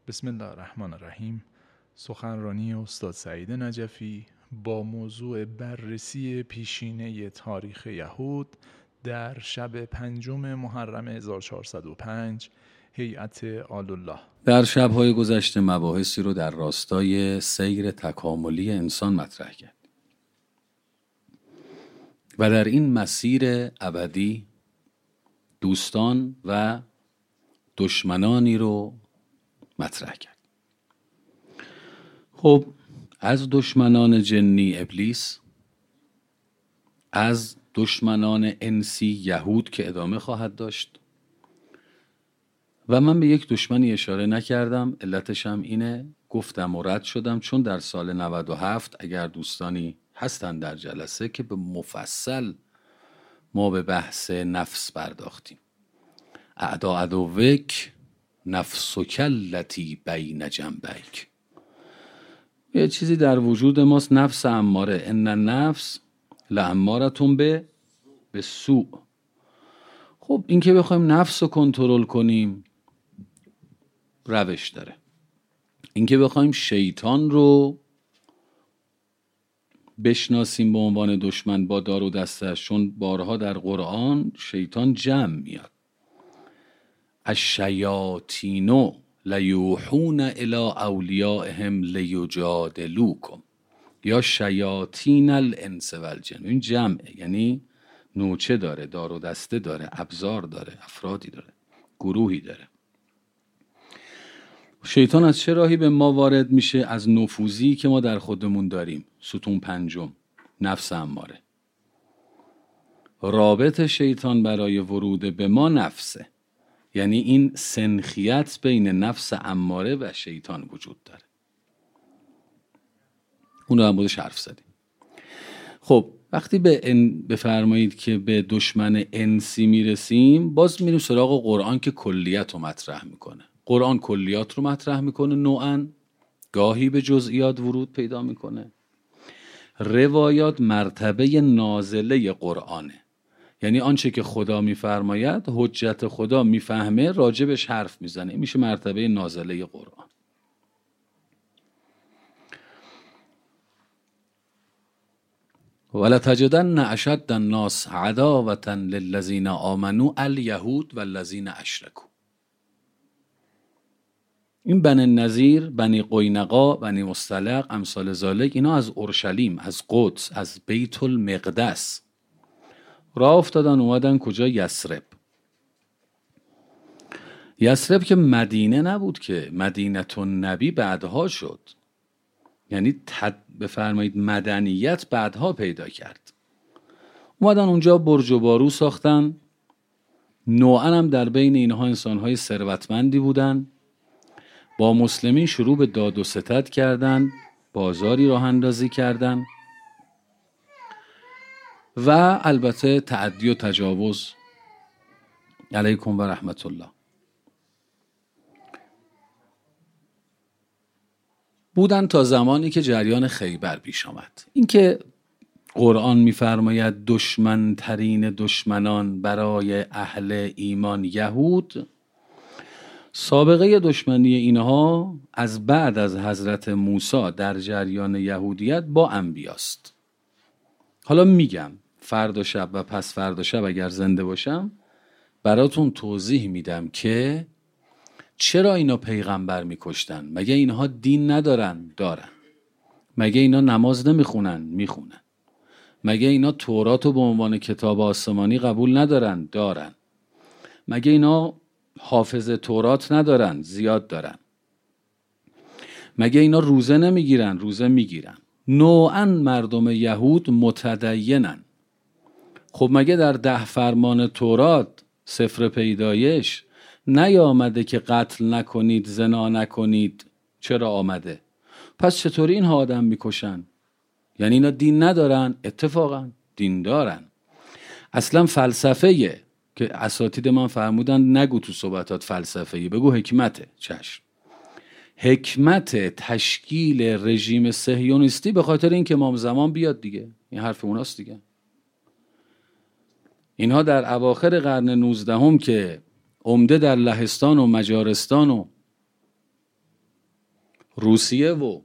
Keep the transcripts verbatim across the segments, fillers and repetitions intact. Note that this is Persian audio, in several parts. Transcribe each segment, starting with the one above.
بسم الله الرحمن الرحیم. سخنرانی استاد سعید نجفی با موضوع بررسی پیشینه تاریخ یهود در شب پنجم محرم هزار و چهارصد و پنج هیئت آل الله. در شب‌های گذشته مباحثی رو در راستای سیر تکاملی انسان مطرح کرد و در این مسیر ابدی دوستان و دشمنانی رو مطرح کرد. خب از دشمنان جنی ابلیس، از دشمنان انسی یهود که ادامه خواهد داشت، و من به یک دشمنی اشاره نکردم، علتش هم اینه، گفتم و رد شدم، چون در سال نود و هفت اگر دوستانی هستن در جلسه که به مفصل ما به بحث نفس پرداختیم. اعدا عدوک نفسک التی بین جنبیک. یه چیزی در وجود ماست، نفس اماره، ان النفس لامارة به به سوء. خب این که بخوایم نفس رو کنترل کنیم روش داره، این که بخوایم شیطان رو بشناسیم به عنوان دشمن با دار و دستش، چون بارها در قرآن شیطان جمع میاد، الشیاطین لیوحون الی اولیائهم لیجادلوکم، یا شیاطین الانس والجن. این جمعه، یعنی نوچه داره، دار و دسته داره، ابزار داره، افرادی داره، گروهی داره. شیطان از چه راهی به ما وارد میشه؟ از نفوذی که ما در خودمون داریم. ستون پنجم، نفس اماره. رابط شیطان برای ورود به ما نفسه، یعنی این سنخیت بین نفس اماره و شیطان وجود داره. اون رو هم بودش حرف زدیم. خب وقتی به ان بفرمایید که به دشمن انسی میرسیم، باز میریم سراغ قرآن که کلیت رو مطرح میکنه. قرآن کلیات رو مطرح میکنه، نوعاً گاهی به جزئیات ورود پیدا میکنه. روایات مرتبه نازله قرآنه، یعنی آنچه که خدا میفرماید، حجت خدا میفهمه، راجبش حرف میزنه، میشه مرتبه نازله قرآن. ولتجدن اشد الناس عداوة للذین آمنوا الیهود والذین اشرکوا. این بنی نذیر، بنی قینقاع، بنی مصطلق، امثال ذالک، اینا از اورشلیم، از قدس، از بیت المقدس راه افتادن اومدن کجا؟ یثرب. یثرب که مدینه نبود که، مدینه النبی بعدها شد، یعنی تد... بفرمایید مدنیت بعدها پیدا کرد. اومدن اونجا برج و بارو ساختن، نوعاً هم در بین اینها انسانهای ثروتمندی بودن، با مسلمین شروع به داد و ستد کردن، بازاری راه اندازی کردن و البته تعدی و تجاوز. علیکم و رحمت الله. بودن تا زمانی که جریان خیبر پیش آمد. این که قرآن می‌فرماید دشمن ترین دشمنان برای اهل ایمان یهود، سابقه دشمنی اینها از بعد از حضرت موسی در جریان یهودیت با انبیاست. حالا میگم فردا شب و پس فردا شب اگر زنده باشم براتون توضیح میدم که چرا اینا پیغمبر میکشتن. مگه اینها دین ندارن؟ دارن. مگه اینا نماز نمیخونن؟ میخونن. مگه اینا تورات رو به عنوان کتاب آسمانی قبول ندارن؟ دارن. مگه اینا حافظ تورات ندارن؟ زیاد دارن. مگه اینا روزه نمیگیرن؟ روزه میگیرن. نوعاً مردم یهود متدینن. خب مگه در ده فرمان تورات سفر پیدایش نیامده که قتل نکنید، زنا نکنید؟ چرا آمده؟ پس چطوری اینها آدم میکشن؟ یعنی اینا دین ندارن؟ اتفاقا دین دارن. اصلا فلسفه که اساتید من فرمودن نگو تو صحبتات فلسفه‌ای، بگو حکمته. چشم. حکمت تشکیل رژیم صهیونیستی به خاطر این که امام زمان بیاد دیگه. این حرف اوناست دیگه. اینها در اواخر قرن نوزدهم که عمده در لهستان و مجارستان و روسیه و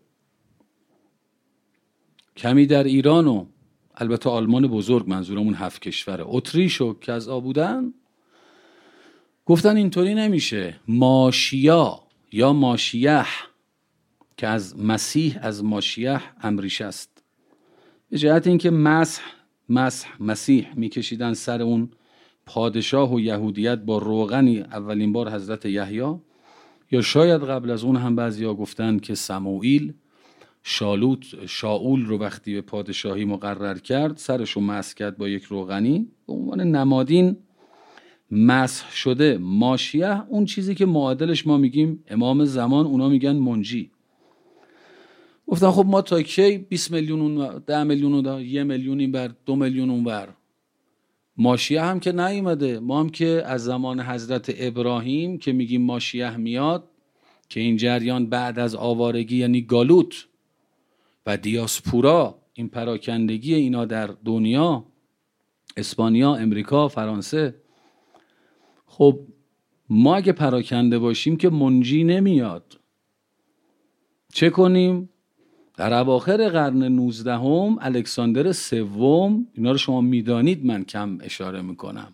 کمی در ایران و البته آلمان بزرگ، منظورمون هفت کشوره، اتریش و کذا بودن، گفتن اینطوری نمیشه. ماشیا یا ماشیح که از مسیح، از ماشیح امریشه است، به جهت اینکه مسح مسح مسیح میکشیدن سر اون پادشاه و یهودیت با روغنی اولین بار حضرت یحیی، یا شاید قبل از اون هم بعضیا گفتن که سموئیل شالوت شاول رو وقتی به پادشاهی مقرر کرد سرشو مسح کرد با یک روغنی، به عنوان نمادین مسح شده. ماشیح اون چیزی که معادلش ما میگیم امام زمان، اونا میگن منجی. گفتن خب ما تا کی بیست میلیون اون ده میلیون اون دا یه میلیون این بر دو میلیون اون بر. ماشیح هم که نیومده، ما هم که از زمان حضرت ابراهیم که میگیم ماشیح میاد، که این جریان بعد از آوارگی یعنی گالوت و دیاسپورا، این پراکندگی اینا در دنیا، اسپانیا، امریکا، فرانسه، خب ما اگه پراکنده باشیم که منجی نمیاد. چه کنیم؟ در اواخر قرن نوزدهم الکساندر سوم، اینا رو شما میدانید من کم اشاره میکنم،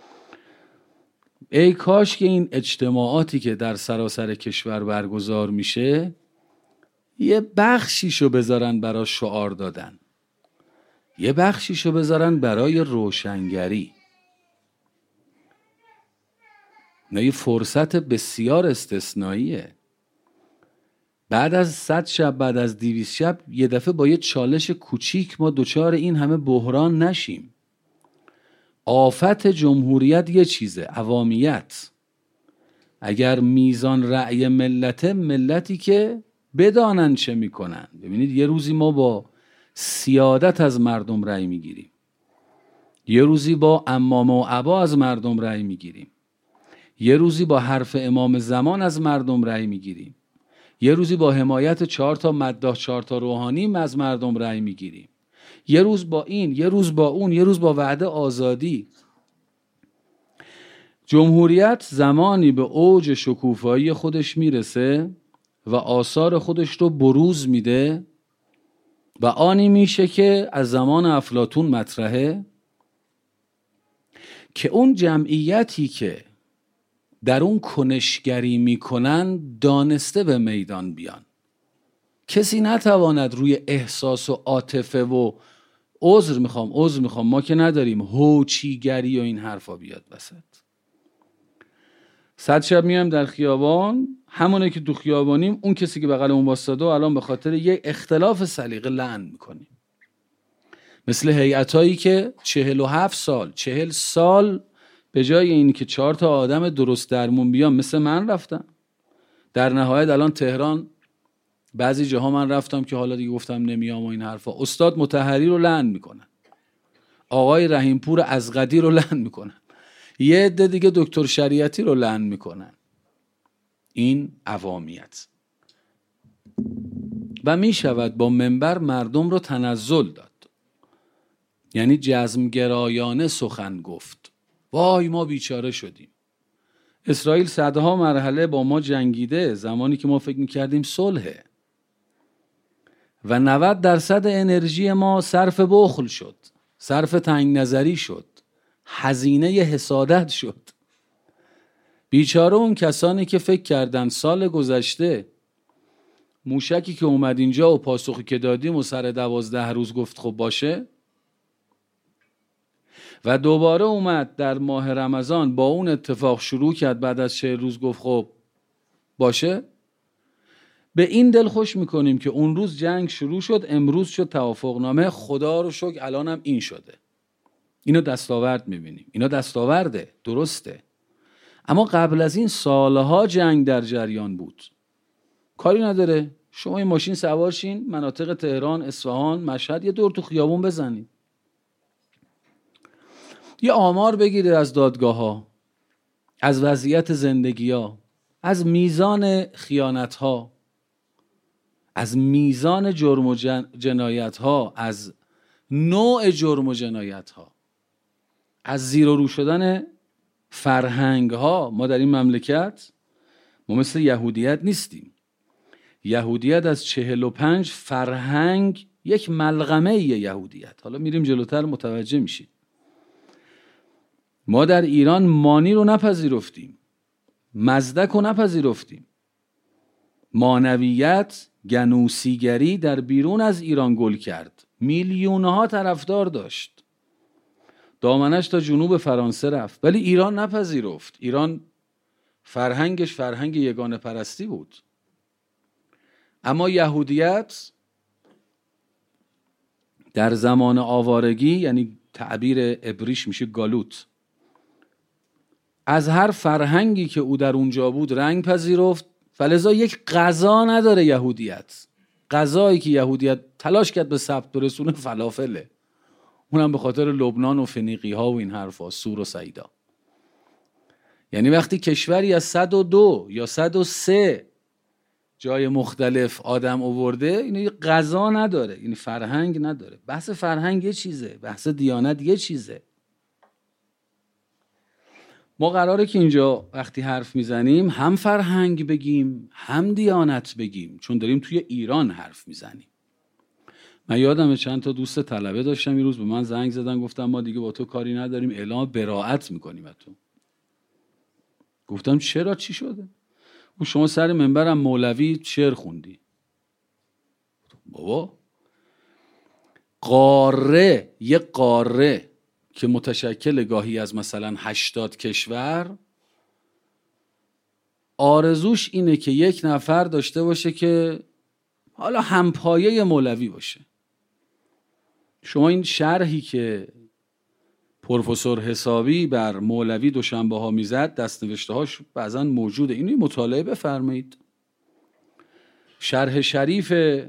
ای کاش که این اجتماعاتی که در سراسر کشور برگزار میشه یه بخشیشو بذارن برای شعار دادن، یه بخشیشو بذارن برای روشنگری. نه، یه فرصت بسیار استثنائیه. بعد از صد شب، بعد از دویست شب، یه دفعه با یه چالش کوچیک ما دوچار این همه بحران نشیم. آفت جمهوریت یه چیزه، عوامیت. اگر میزان رأی ملت، ملتی که بدانن چه میکنن. ببینید یه روزی ما با سیادت از مردم رأی میگیریم، یه روزی با عمامه و عبا از مردم رأی میگیریم، یه روزی با حرف امام زمان از مردم رأی میگیریم، یه روزی با حمایت چهار تا مداح، چهار تا روحانی از مردم رأی میگیریم، یه روز با این، یه روز با اون، یه روز با وعده آزادی. جمهوریت زمانی به اوج شکوفایی خودش میرسه و آثار خودش رو بروز میده و آنی میشه که از زمان افلاطون مطرحه، که اون جمعیتی که در اون کنشگری میکنن دانسته به میدان بیان. کسی نتواند روی احساس و عاطفه و عذر میخوام عذر میخوام ما که نداریم هوچیگری و این حرفا بیاد وسط. صد شب میام در خیابان، همونه که تو خیابانیم اون کسی که بغلمون واسطاده و الان به خاطر یک اختلاف سلیقه لعن میکنیم. مثل هیئتایی که چهل و هفت سال چهل سال به جای این که چهار تا آدم درست درمون بیان مثل من رفتن. در نهایت الان تهران بعضی جاها من رفتم که حالا دیگه گفتم نمیام و این حرفا، استاد مطهری رو لعن میکنن، آقای رحیمپور ازغدی رو لعن میکنن، یه عده دیگه دکتر شریعتی رو لعن میکنن. این عوامیت. و میشود با منبر مردم رو تنزل داد، یعنی جزمگرایانه سخن گفت. وای ما بیچاره شدیم. اسرائیل صدها مرحله با ما جنگیده زمانی که ما فکر میکردیم صلحه و نود درصد انرژی ما صرف بخل شد، صرف تنگ نظری شد، هزینه حسادت شد. بیچاره اون کسانی که فکر کردن سال گذشته موشکی که اومد اینجا و پاسخی که دادیم و سر دوازده روز گفت خب باشه و دوباره اومد در ماه رمضان با اون اتفاق شروع کرد، بعد از چه روز گفت خب باشه. به این دل خوش میکنیم که اون روز جنگ شروع شد، امروز شد توافقنامه، خدا رو شکر الانم این شده. اینو دستاورد میبینیم، اینا دستاورده، درسته. اما قبل از این سالها جنگ در جریان بود. کاری نداره، شما این ماشین سوار شین مناطق تهران، اصفهان، مشهد، یه دور تو خیابون بزنید، یه آمار بگیرید از دادگاه ها، از وضعیت زندگی ها، از میزان خیانت ها، از میزان جرم و جنایت ها، از نوع جرم و جنایت ها، از زیر و رو شدن فرهنگ ها. ما در این مملکت ما مثل یهودیت نیستیم. یهودیت از چهل و پنج فرهنگ یک ملغمه یهودیت. حالا میریم جلوتر متوجه میشید. ما در ایران مانی رو نپذیرفتیم، مزدک رو نپذیرفتیم. مانویت، گنوسیگری در بیرون از ایران گل کرد، میلیونها طرفدار داشت، دامنش تا جنوب فرانسه رفت، ولی ایران نپذیرفت. ایران فرهنگش فرهنگ یگانه پرستی بود. اما یهودیت در زمان آوارگی، یعنی تعبیر عبریش میشه گالوت، از هر فرهنگی که او در اونجا بود رنگ پذیرفت. فلذا یک غذا نداره یهودیت. غذایی که یهودیت تلاش کرد به ثبت برسونه فلافله، اونم به خاطر لبنان و فنیقی ها و این حرفا، سور و سعیدا. یعنی وقتی کشوری از صد و دو یا صد و سه جای مختلف آدم آورده، اینو غذا نداره، یعنی فرهنگ نداره. بحث فرهنگ یه چیزه، بحث دیانت یه چیزه. ما قراره که اینجا وقتی حرف میزنیم هم فرهنگ بگیم هم دیانت بگیم، چون داریم توی ایران حرف میزنیم. من یادمه چند تا دوست طلبه داشتم، یه روز به من زنگ زدن، گفتم ما دیگه با تو کاری نداریم، اعلام براءت میکنیم از تو. گفتم چرا، چی شده؟ و شما سر منبرم مولوی شعر خوندی. بابا قاره، یه قاره که متشکل گاهی از مثلا هشتاد کشور، آرزوش اینه که یک نفر داشته باشه که حالا همپایه مولوی باشه. شما این شرحی که پروفسور حسابی بر مولوی دوشنبه ها میزد، دستنوشته هاش بعضا موجوده، اینو مطالعه بفرمایید. شرح شریف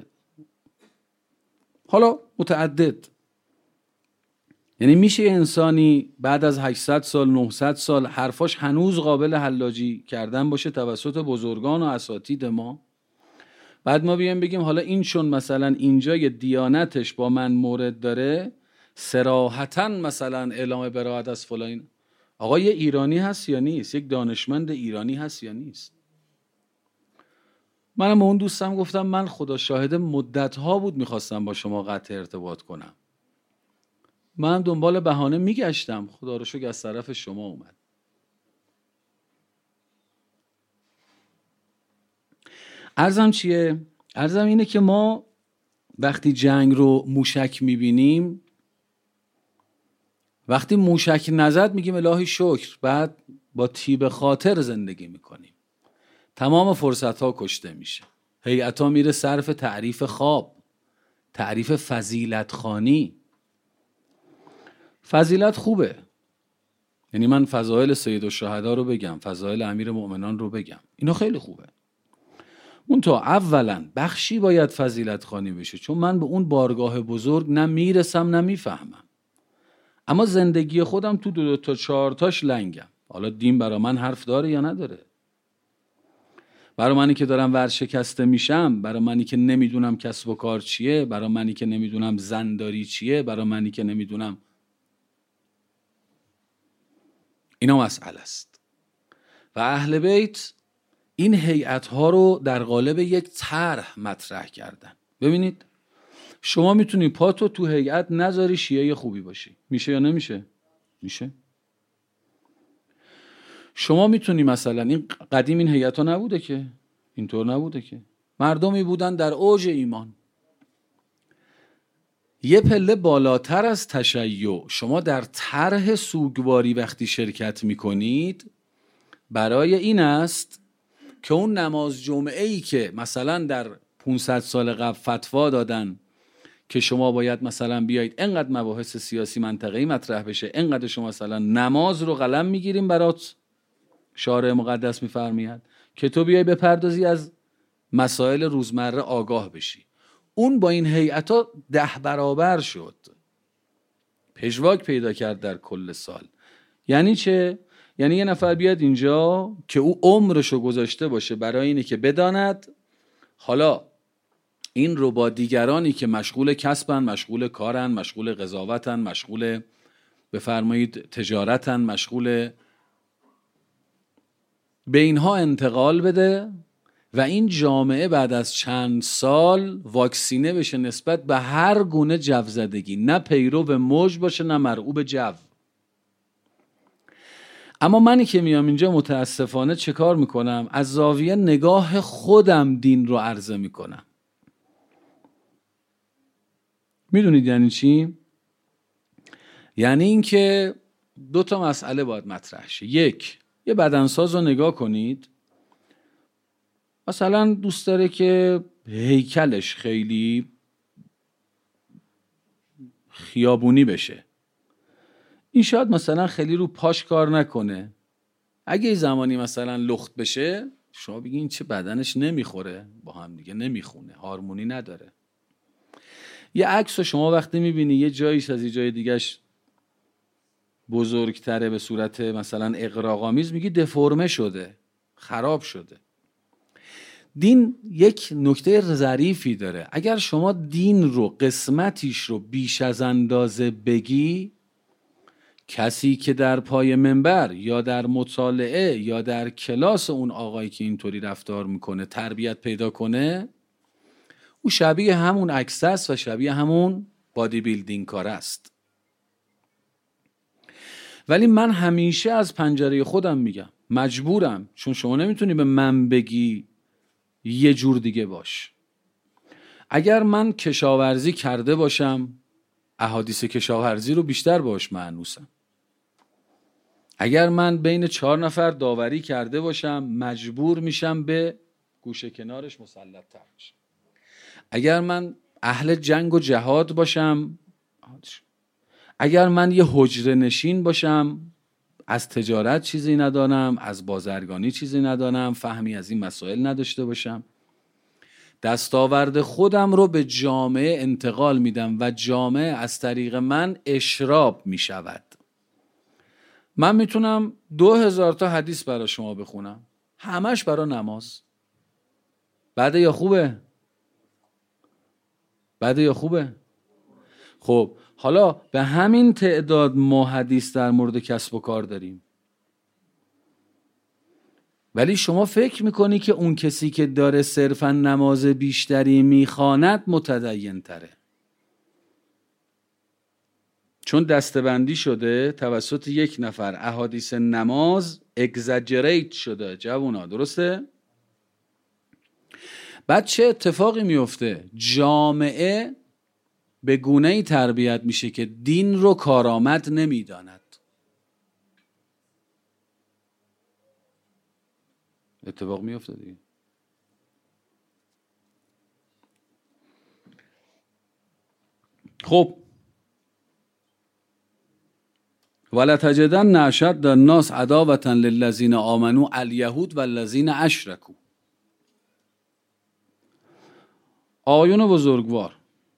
حالا متعدد. یعنی میشه انسانی بعد از هشتصد سال نهصد سال حرفاش هنوز قابل حلاجی کردن باشه توسط بزرگان و اساتید ما، بعد ما بیایم بگیم حالا این چون مثلا اینجا یه دیانتش با من مورد داره صراحتاً مثلا اعلام براءت از فلان. آقا یه ایرانی هست یا نیست؟ یک دانشمند ایرانی هست یا نیست؟ منم به اون دوستم گفتم من خدا شاهد مدت‌ها بود میخواستم با شما قطع ارتباط کنم، منم دنبال بهانه میگشتم، خدا رو شکر از طرف شما اومد. عرضم چیه؟ عرضم اینه که ما وقتی جنگ رو موشک میبینیم، وقتی موشک نزد میگیم الهی شکر، بعد با تیب خاطر زندگی میکنیم. تمام فرصت ها کشته میشه، هیئت ها میره صرف تعریف خواب، تعریف فضیلت خوانی. فضیلت خوبه، یعنی من فضائل سید الشهدا رو بگم، فضائل امیر مؤمنان رو بگم، اینا خیلی خوبه. اون تا اولا بخشی باید فضیلت خوانی بشه، چون من به اون بارگاه بزرگ نه میرسم نه میفهمم. اما زندگی خودم تو دو, دو تا چهار تاش لنگم. حالا دین برا من حرف داره یا نداره؟ برا منی که دارم ورشکسته میشم، برا منی که نمیدونم کسب و کار چیه، برا منی که نمیدونم زنداری چیه، برا منی که نمیدونم، اینا مسئله است. و اهل بیت این هیئت‌ها رو در قالب یک طرح مطرح کردن. ببینید شما میتونی پاتو تو هیئت نذاری شیعه خوبی باشی، میشه یا نمیشه؟ میشه. شما میتونی مثلا، این قدیم این هیئت‌ها نبوده که، اینطور نبوده که، مردمی بودن در اوج ایمان، یه پله بالاتر از تشیع شما در طرح سوگواری وقتی شرکت میکنید، برای این است که اون نماز جمعه ای که مثلا در پانصد سال قبل فتوا دادن که شما باید مثلا بیایید انقدر مباحث سیاسی منطقه‌ای مطرح بشه، انقدر شما مثلا نماز رو قلم میگیریم برات، شارع مقدس میفرماید که تو بیای بپردازی از مسائل روزمره آگاه بشی. اون با این هیئتا ده برابر شد، پژواک پیدا کرد در کل سال. یعنی چه؟ یعنی یه نفر بیاد اینجا که او عمرشو گذاشته باشه برای اینه که بداند حالا این رو با دیگرانی که مشغول کسبن، مشغول کارن، مشغول قضاوتن، مشغول بفرمایید تجارتن، مشغول به اینها انتقال بده و این جامعه بعد از چند سال واکسینه بشه نسبت به هر گونه جوزدگی، نه پیرو موج باشه نه مرعوب جو. اما منی که میام اینجا متاسفانه چه کار میکنم؟ از زاویه نگاه خودم دین رو عرضه میکنم. میدونید یعنی چی؟ یعنی این که دو تا مسئله باید مطرح شه. یک، یه بدنساز رو نگاه کنید، مثلا دوست داره که هیکلش خیلی خیابونی بشه، این شاید مثلا خیلی رو پاش کار نکنه. اگه زمانی مثلا لخت بشه شما بگین این چه بدنش نمیخوره، با هم دیگه نمیخونه، هارمونی نداره. یه عکس رو شما وقتی میبینی یه جاییش از یه جای دیگهش بزرگتره به صورت مثلا اغراق‌آمیز، میگی دفرمه شده، خراب شده. دین یک نکته ظریفی داره. اگر شما دین رو قسمتیش رو بیش از اندازه بگی، کسی که در پای منبر یا در مطالعه یا در کلاس اون آقایی که اینطوری رفتار میکنه تربیت پیدا کنه، او شبیه همون عکس است و شبیه همون بادی بیلدینگ کار است. ولی من همیشه از پنجره خودم میگم، مجبورم، چون شما نمیتونی به من بگی یه جور دیگه باش. اگر من کشاورزی کرده باشم، احادیث کشاورزی رو بیشتر باش معنوسم. اگر من بین چهار نفر داوری کرده باشم، مجبور میشم به گوشه کنارش مسلط تر بشم. اگر من اهل جنگ و جهاد باشم، اگر من یه حجره نشین باشم، از تجارت چیزی ندانم، از بازرگانی چیزی ندانم، فهمی از این مسائل نداشته باشم، دستاورد خودم رو به جامعه انتقال میدم و جامعه از طریق من اشراب میشود. من میتونم دو هزار تا حدیث برای شما بخونم، همش برای نماز. بده یا خوبه؟ بده یا خوبه؟ خب حالا به همین تعداد ما حدیث در مورد کسب و کار داریم، ولی شما فکر میکنی که اون کسی که داره صرفا نماز بیشتری میخواند متدین تره، چون دستبندی شده توسط یک نفر احادیث نماز اگزاجریت شده. جوونا درسته؟ بعد چه اتفاقی میفته؟ جامعه به گونه‌ای تربیت میشه که دین رو کارآمد نمیداند. اتفاق میفته دیگه. خب ولتجدن اشد الناس عداوة للذین آمنوا الیهود والذین اشرکوا. آقایون بزرگوار،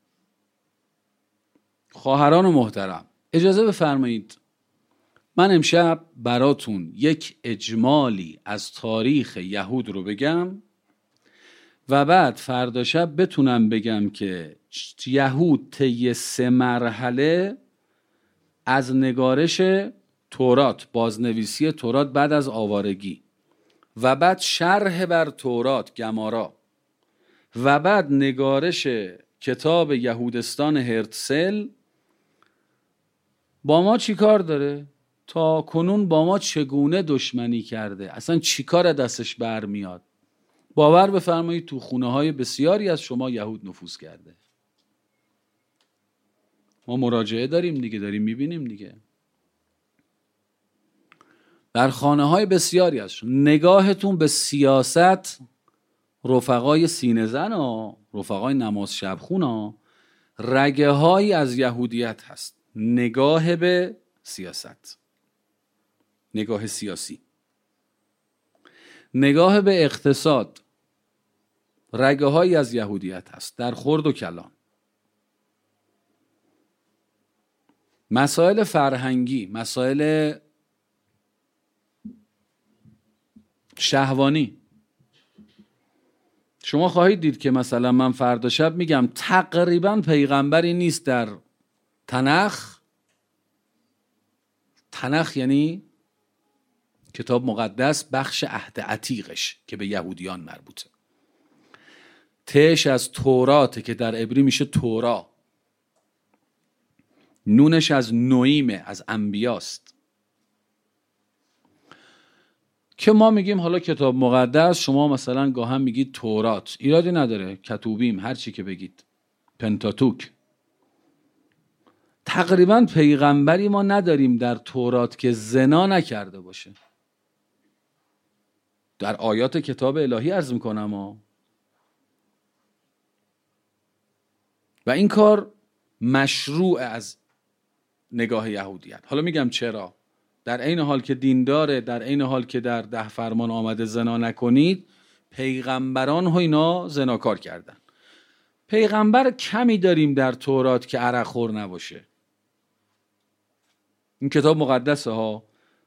خواهران محترم، اجازه بفرمایید من امشب براتون یک اجمالی از تاریخ یهود رو بگم و بعد فردا شب بتونم بگم که یهود طی سه مرحله از نگارش تورات، بازنویسی تورات بعد از آوارگی، و بعد شرح بر تورات گمارا، و بعد نگارش کتاب یهودستان هرتزل با ما چی کار داره؟ تا کنون با ما چگونه دشمنی کرده؟ اصلا چی کار دستش برمیاد؟ باور بفرمایید تو خونه های بسیاری از شما یهود نفوذ کرده. ما مراجعه داریم دیگه، داریم میبینیم دیگه. در خانه های بسیاری از شما نگاهتون به سیاست، رفقای سینه زن ها، رفقای نماز شبخون ها، رگه های از یهودیت هست. نگاه به سیاست، نگاه سیاسی، نگاه به اقتصاد، رگه های از یهودیت هست در خرد و کلان. مسائل فرهنگی، مسائل شهوانی، شما خواهید دید که مثلا من فردا شب میگم تقریبا پیغمبری نیست در تنخ. تنخ یعنی کتاب مقدس، بخش عهد عتیقش که به یهودیان مربوطه. تش از توراته که در عبری میشه تورا، نونش از نویمه، از انبیاست، که ما میگیم حالا کتاب مقدس، شما مثلا گاهم میگید تورات، ایرادی نداره، کتوبیم، هر چی که بگید، پنتاتوک. تقریبا پیغمبری ما نداریم در تورات که زنا نکرده باشه. در آیات کتاب الهی عرض میکنم ها. و این کار مشروع از نگاه یهودیت. حالا میگم چرا. در این حال که دین داره، در این حال که در ده فرمان آمده زنا نکنید، پیغمبران ها اینا زناکار کردن. پیغمبر کمی داریم در تورات که عرق خور نباشه. این کتاب مقدسه ها.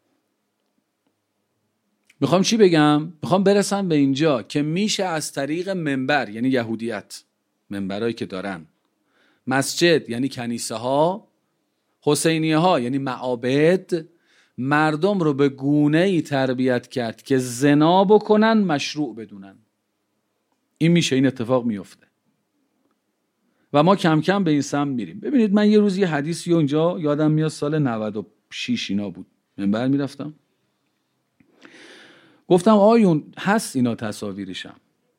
میخوام چی بگم؟ میخوام برسم به اینجا که میشه از طریق منبر، یعنی یهودیت، منبرایی که دارن، مسجد یعنی کنیسه ها، حسینیه ها یعنی معابد، مردم رو به گونه‌ای تربیت کرد که زنا بکنن مشروع بدونن. این میشه، این اتفاق میفته و ما کم کم به این سمت میریم. ببینید من یه روز یه حدیثی اونجا یادم میاد، سال نود و شش اینا بود، منبر میرفتم، گفتم آیون هست اینا تصاویرشم.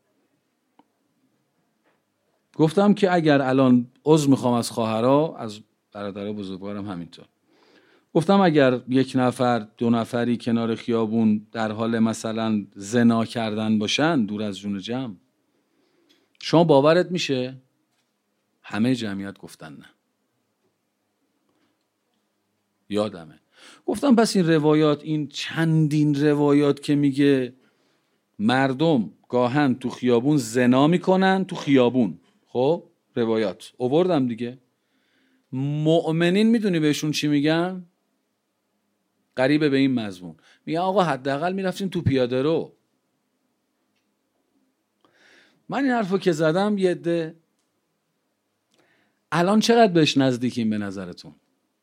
گفتم که اگر الان عذر میخوام از خواهرها، از برادرها بزرگوارم همینطور، گفتم اگر یک نفر دو نفری کنار خیابون در حال مثلا زنا کردن باشن دور از جون جمع، شما باورت میشه؟ همه جمعیت گفتن نه. یادمه گفتم پس این روایات، این چندین روایات که میگه مردم گاهن تو خیابون زنا میکنن، تو خیابون، خب روایات آوردم دیگه. مؤمنین میدونی بهشون چی میگن؟ قریبه به این مضمون، میگن آقا حداقل میرفتیم تو پیاده رو. من این حرفو که زدم یه عده الان چقدر بهش نزدیکیم به نظرتون؟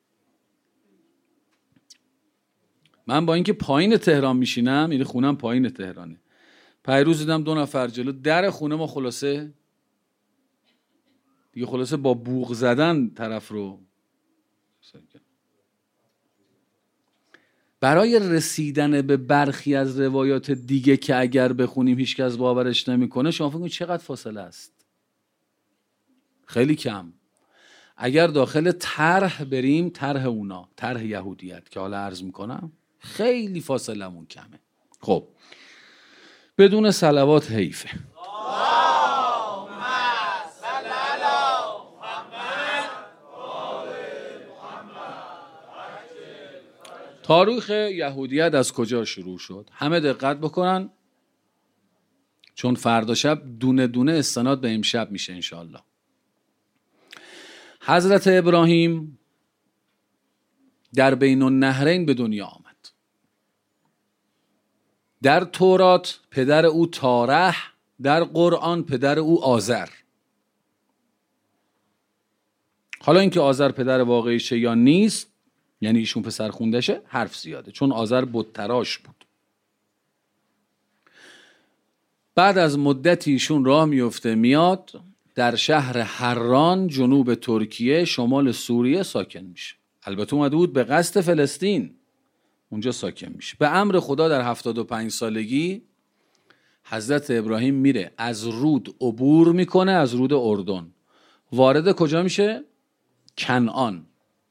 من با اینکه پایین تهران میشینم، یعنی خونم پایین تهرانه، پیروز دیدم دو نفر جلو در خونه ما خلاصه دیگه خلاصه با بوق زدن طرف رو. برای رسیدن به برخی از روایات دیگه که اگر بخونیم هیچکس باورش نمیکنه، شما فکر کنید چقدر فاصله است؟ خیلی کم. اگر داخل طرح بریم، طرح اونا، طرح یهودیت که حالا عرض میکنم، خیلی فاصلمون کمه. خب بدون صلوات حیفه. تاریخ یهودیت از کجا شروع شد؟ همه دقت بکنن چون فردا شب دونه دونه استناد به امشب میشه انشاءالله. حضرت ابراهیم در بین النهرین به دنیا آمد. در تورات پدر او تارح، در قرآن پدر او آزر. حالا اینکه آزر پدر واقعیشه یا نیست، یعنی ایشون پسر خوندشه، حرف زیاده، چون آزر بت تراش بود. بعد از مدتی ایشون راه میفته، میاد در شهر حران جنوب ترکیه شمال سوریه ساکن میشه. البته اومده بود به قصد فلسطین، اونجا ساکن میشه. به امر خدا در هفتاد و پنج سالگی حضرت ابراهیم میره، از رود عبور میکنه، از رود اردن وارد کجا میشه؟ کنعان.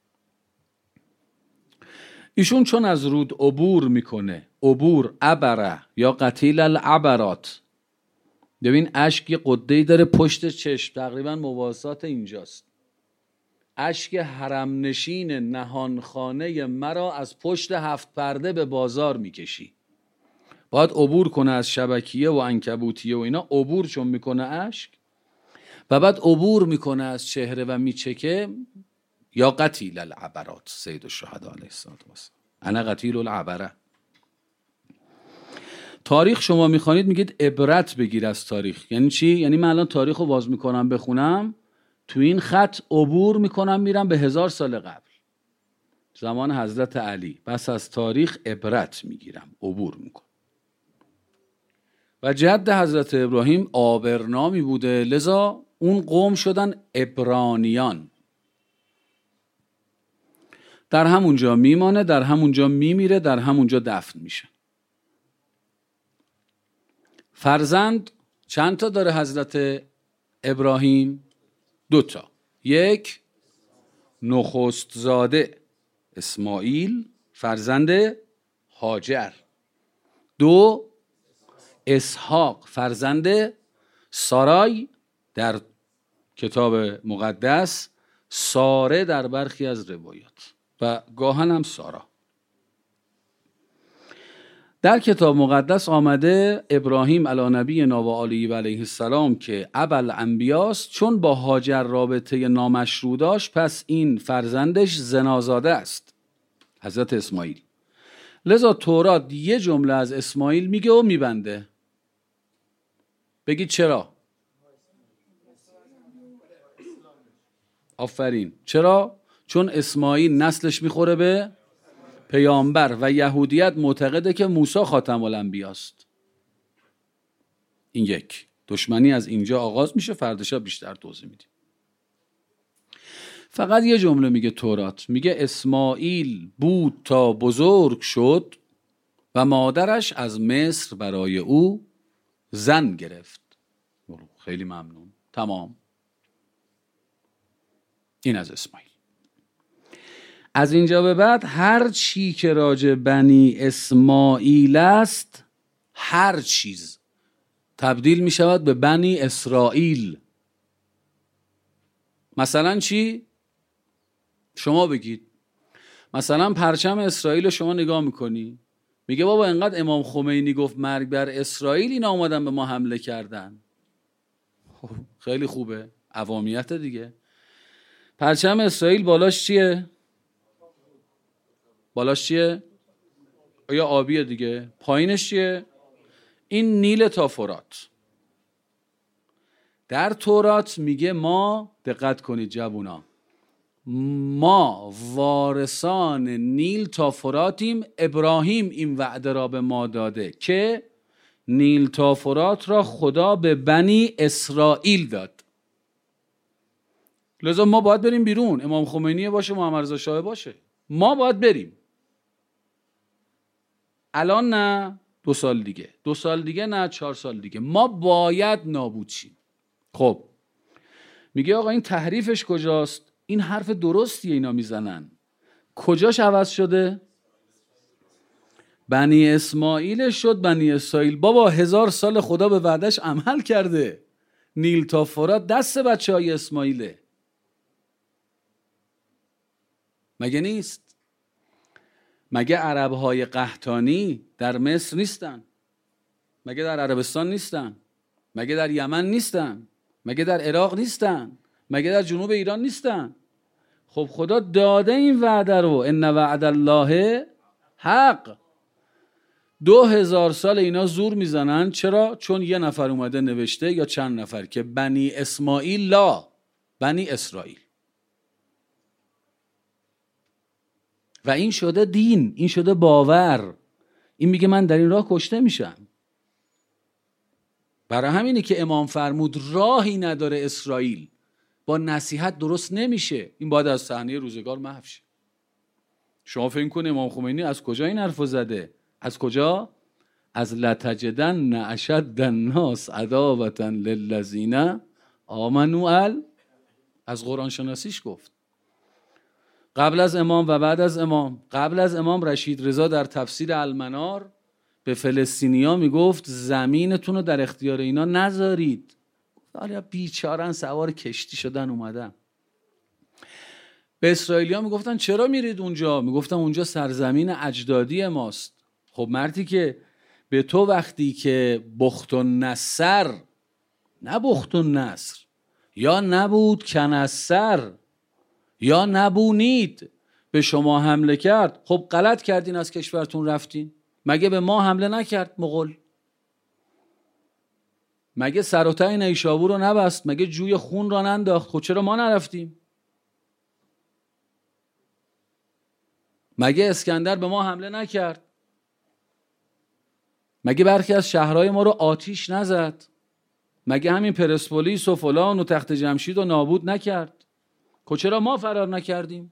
ایشون چون از رود عبور میکنه، عبور عبره یا قتیل العبرات، ببین اشک یه قده‌ای داره پشت چشم، تقریبا مواسات اینجاست. اشک حرم نشین نهانخانه مرا از پشت هفت پرده به بازار میکشی. باید عبور کنه از شبکیه و عنکبوتیه و اینا، عبور چون میکنه اشک، و بعد عبور میکنه از چهره و میچکه، یا قتیل العبرات. سید الشهدا علیه الصلوة والسلام، انا قتیل العبره. تاریخ شما میخوانید میگید عبرت بگیر از تاریخ. یعنی چی؟ یعنی من الان تاریخ رو باز میکنم بخونم، تو این خط عبور میکنم میرم به هزار سال قبل، زمان حضرت علی. بس از تاریخ عبرت میگیرم، عبور میکنم. و جد حضرت ابراهیم آبرنامی بوده، لذا اون قوم شدن عبرانیان. در همونجا میمانه، در همونجا میمیره، در همونجا دفن میشه. فرزند چند تا داره حضرت ابراهیم؟ دو تا. یک نخست زاده اسماعیل فرزند هاجر، دو اسحاق فرزند سارای، در کتاب مقدس ساره در برخی از روایات و گاهن هم سارا. در کتاب مقدس آمده ابراهیم علی نبینا و آله و علیه السلام که ابوالانبیاست، چون با هاجر رابطه نامشروع داشت پس این فرزندش زنازاده است، حضرت اسماعیل. لذا تورات یه جمله از اسماعیل میگه و میبنده. بگید چرا؟ آفرین. چرا؟ چون اسماعیل نسلش میخوره به پیامبر و یهودیت معتقده که موسی خاتم الانبیاست. این یک دشمنی از اینجا آغاز میشه، فرداشا بیشتر توضیح میدیم. فقط یه جمله میگه تورات، میگه اسماعیل بود تا بزرگ شد و مادرش از مصر برای او زن گرفت. خیلی ممنون. تمام. این از اسماعیل. از اینجا به بعد هر چی که راجع بنی اسماعیل است، هر چیز تبدیل می شود به بنی اسرائیل. مثلا چی؟ شما بگید. مثلا پرچم اسرائیل رو شما نگاه میکنی، میگه بابا انقدر امام خمینی گفت مرگ بر اسرائیل، اینا اومدن به ما حمله کردن. خب خیلی خوبه، عوامیت دیگه. پرچم اسرائیل بالاش چیه؟ بالاش چیه؟ یا آبیه دیگه. پایینش چیه؟ این نیل تا فرات. در تورات میگه ما، دقت کنید جوونا، ما وارثان نیل تا فراتیم. ابراهیم این وعده را به ما داده که نیل تا فرات را خدا به بنی اسرائیل داد. لذا ما باید بریم بیرون. امام خمینی باشه، محمد رضا شاه باشه، ما باید بریم. الان نه، دو سال دیگه، دو سال دیگه نه، چهار سال دیگه ما باید نابود شیم. خب میگه آقا این تحریفش کجاست؟ این حرف درستیه اینا میزنن. کجاش عوض شده؟ بنی اسماعیل شد بنی اسرائیل. بابا هزار سال خدا به وعدش عمل کرده. نیل تا فرات دست بچه های اسماعیله، مگه نیست؟ مگه عرب های قحطانی در مصر نیستن؟ مگه در عربستان نیستن؟ مگه در یمن نیستن؟ مگه در عراق نیستن؟ مگه در جنوب ایران نیستن؟ خب خدا داده این وعده رو. ان وعد الله حق. دو هزار سال اینا زور میزنن. چرا؟ چون یه نفر اومده نوشته، یا چند نفر، که بنی اسماعیل لا بنی اسرائیل. و این شده دین، این شده باور. این میگه من در این راه کشته میشم. برای همینه که امام فرمود راهی نداره اسرائیل، با نصیحت درست نمیشه. این باید از صحنه روزگار محو شه. شما فکر کن امام خمینی از کجا این حرفو زده؟ از کجا؟ از لتجدن اشد الناس عداوة للذین آمنوا ال از قرآن شناسیش گفت. قبل از امام و بعد از امام. قبل از امام رشید رضا در تفسیر المنار به فلسطینیا میگفت زمینتون رو در اختیار اینا نذارید. حالا بیچارن سوار کشتی شدن اومدن. به اسرائیلیا میگفتن چرا میرید اونجا؟ میگفتن اونجا سرزمین اجدادی ماست. خب مردی که به تو وقتی که بخت و نصر، نه بخت و نصر، یا نبود کنصر، یا نبونید، به شما حمله کرد، خب غلط کردین از کشورتون رفتین. مگه به ما حمله نکرد مغول؟ مگه سر و ته نیشابور رو نبست؟ مگه جوی خون را ننداخت؟ خب چرا ما نرفتیم؟ مگه اسکندر به ما حمله نکرد؟ مگه برخی از شهرهای ما رو آتیش نزد؟ مگه همین پرسپولیس و فلان و تخت جمشید رو نابود نکرد؟ چرا ما فرار نکردیم؟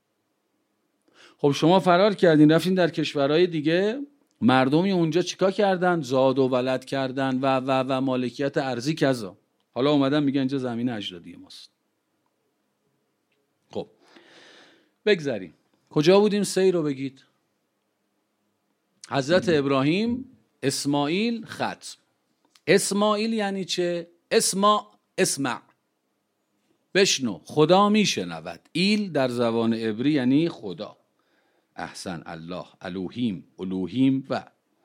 خب شما فرار کردین رفتین در کشورهای دیگه، مردمی اونجا چیکار کردن؟ زاد و ولد کردن و و و مالکیت ارضی کذا. حالا اومدن میگن اینجا زمین اجدادی ماست. خب بگذاریم. کجا بودیم؟ سیر رو بگید. حضرت ابراهیم، اسماعیل، ختم. اسماعیل یعنی چه؟ اسما، اسمع، بشنو، خدا میشنود. ایل در زبان عبری یعنی خدا. احسن، الله، الوهیم، الوهیم. و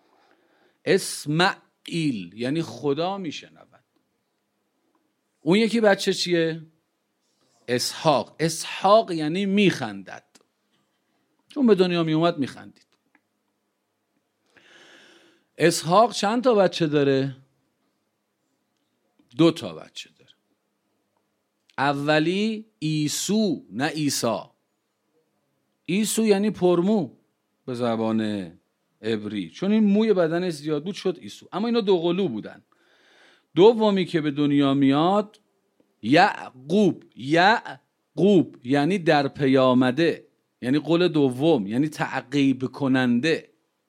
اسماعیل یعنی خدا میشنود. اون یکی بچه چیه؟ اسحاق. اسحاق یعنی میخندد، چون به دنیا می اومد میخندید. اسحاق چند تا بچه داره؟ دو تا بچه داره. اولی عیسو، نه عیسی. عیسو یعنی پرمو به زبان عبری، چون این موی بدنش زیاد بود شد عیسو. اما اینا دو قلو بودن. دومی که به دنیا میاد یعقوب. یعقوب یعنی در پی آمده، یعنی قول دوم، یعنی تعقیب کننده.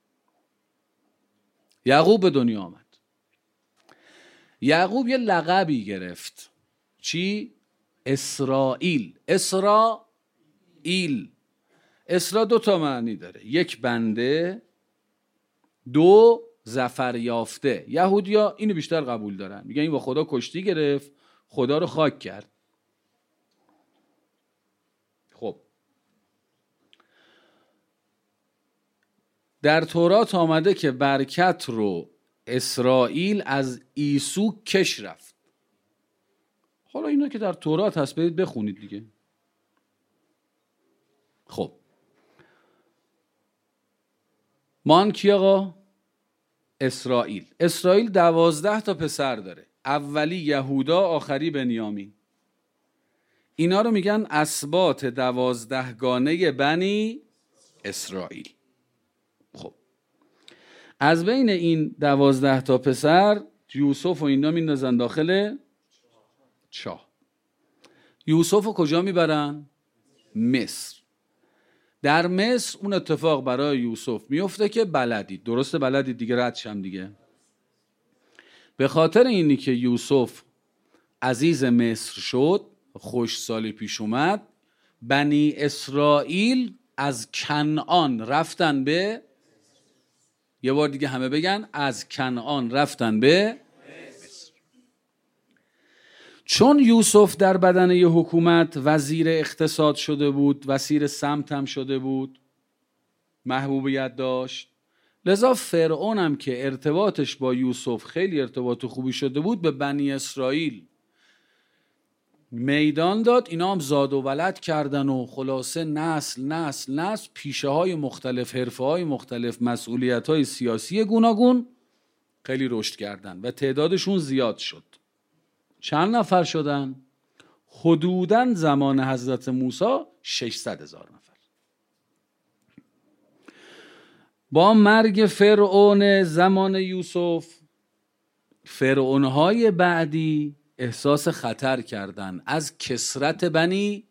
یعقوب به دنیا آمد. یعقوب یه لقبی گرفت. چی؟ اسرائیل. اسرائیل. اسرا دو تا معنی داره، یک بنده، دو ظفر یافته. یهودیا اینو بیشتر قبول دارن، میگن این با خدا کشتی گرفت، خدا رو خاک کرد. خب در تورات آمده که برکت رو اسرائیل از عیسو کش رفت. حالا اینا که در تورات هست برید بخونید دیگه. خب مان کی آقا؟ اسرائیل. اسرائیل دوازده تا پسر داره. اولی یهودا، آخری بنیامین. اینا رو میگن اسباط دوازده گانه بنی اسرائیل. خب از بین این دوازده تا پسر یوسف و اینا میندازن داخل چاه. یوسف رو کجا میبرن؟ مصر. در مصر اون اتفاق برای یوسف میفته که بلدید، درسته بلدید دیگه، ردشم دیگه. به خاطر اینی که یوسف عزیز مصر شد، خوش سالی پیش اومد، بنی اسرائیل از کنعان رفتن به، یه بار دیگه همه بگن، از کنعان رفتن به مصر. چون یوسف در بدن یه حکومت وزیر اقتصاد شده بود، وزیر سمت هم شده بود، محبوبیت داشت، لذا فرعون هم که ارتباطش با یوسف خیلی ارتباط خوبی شده بود، به بنی اسرائیل میدان داد. اینا هم زاد و ولد کردن و خلاصه نسل نسل نسل پیشه های مختلف، حرفه های مختلف، مسئولیت های سیاسی گوناگون خیلی رشد کردن و تعدادشون زیاد شد. چند نفر شدن؟ حدوداً زمان حضرت موسی ششصد هزار نفر. با مرگ فرعون زمان یوسف، فرعونهای بعدی احساس خطر کردن از کثرت بنی.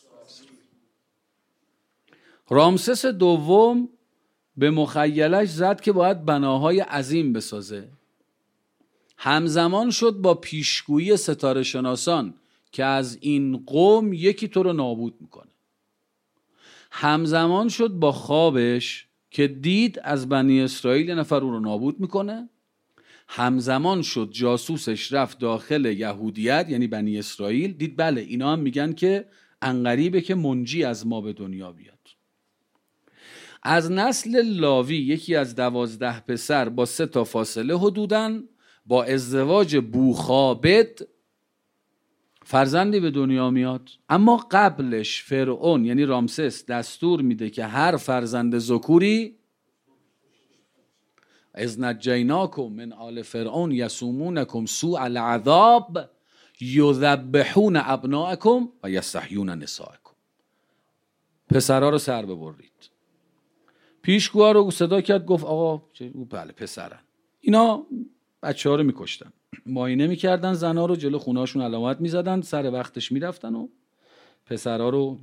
رامسس دوم به مخیلش زد که باید بناهای عظیم بسازه. همزمان شد با پیشگویی ستاره شناسان که از این قوم یکی تو رو نابود میکنه. همزمان شد با خوابش که دید از بنی اسرائیل یه نفر اون رو نابود میکنه. همزمان شد جاسوسش رفت داخل یهودیت یعنی بنی اسرائیل، دید بله اینا هم میگن که انقریبه که منجی از ما به دنیا بیاد. از نسل لاوی یکی از دوازده پسر با سه تا فاصله حدوداً با ازدواج بوخابد فرزندی به دنیا میاد. اما قبلش فرعون یعنی رامسس دستور میده که هر فرزند ذکوری اذ نجیناکم من آل فرعون یسومونکم سوء العذاب یذبحون ابناءکم و یستحیون نساءکم. پسرها رو سر ببرید. پیشگوها رو صدا کرد، گفت آقا بله پسرن. اینا بچه ها رو میکشتن، معاینه میکردن زنا رو، جلو خونهاشون علامت میزدن، سر وقتش میرفتن و پسرها رو.